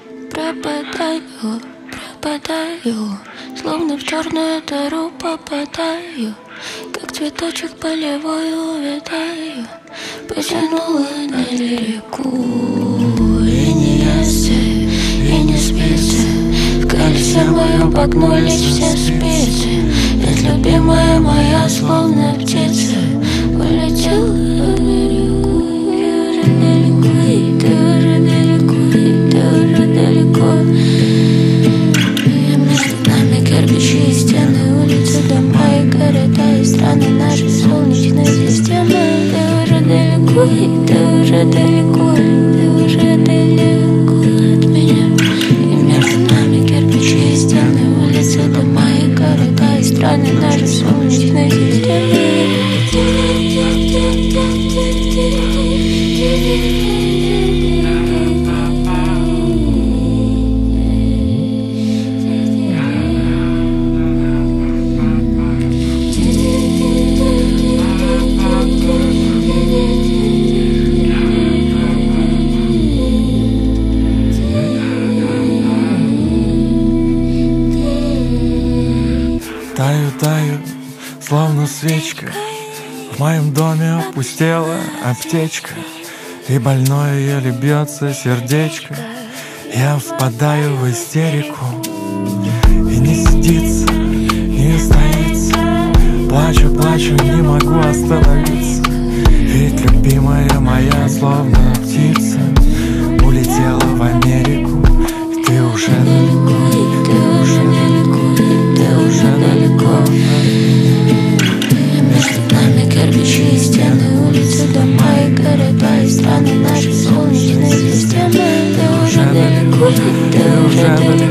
пропадаю, пропадаю, словно в черную дыру попадаю, как цветочек полевой увядаю. Потянула на реку, и не ясно, и не спится. В колесе моем погнулись все спицы, ведь любимая моя, словно птица, улетела на реку. Ты уже далеко, и ты уже далеко. И между нами кирпичи и стены, улицы, дома и города, и страны нашей солнечной системы. Ты уже далеко, и ты уже далеко, ты уже далеко от меня. И между нами кирпичи и стены, улицы, дома и города, и страны нашей солнечной системы. Таю, таю, словно свечка. В моем доме опустела аптечка, и больное еле бьется сердечко. Я впадаю в истерику, и не сидится, не стоится. Плачу, плачу, не могу остановиться, ведь любимая моя, словно птица, улетела в Америку. И ты уже далеко, и ты уже далеко, и ты уже далеко. Между нами кирпичи и стены, улицы, дома и города, и страны нашей солнечной системы. Ты уже далеко, ты уже далеко.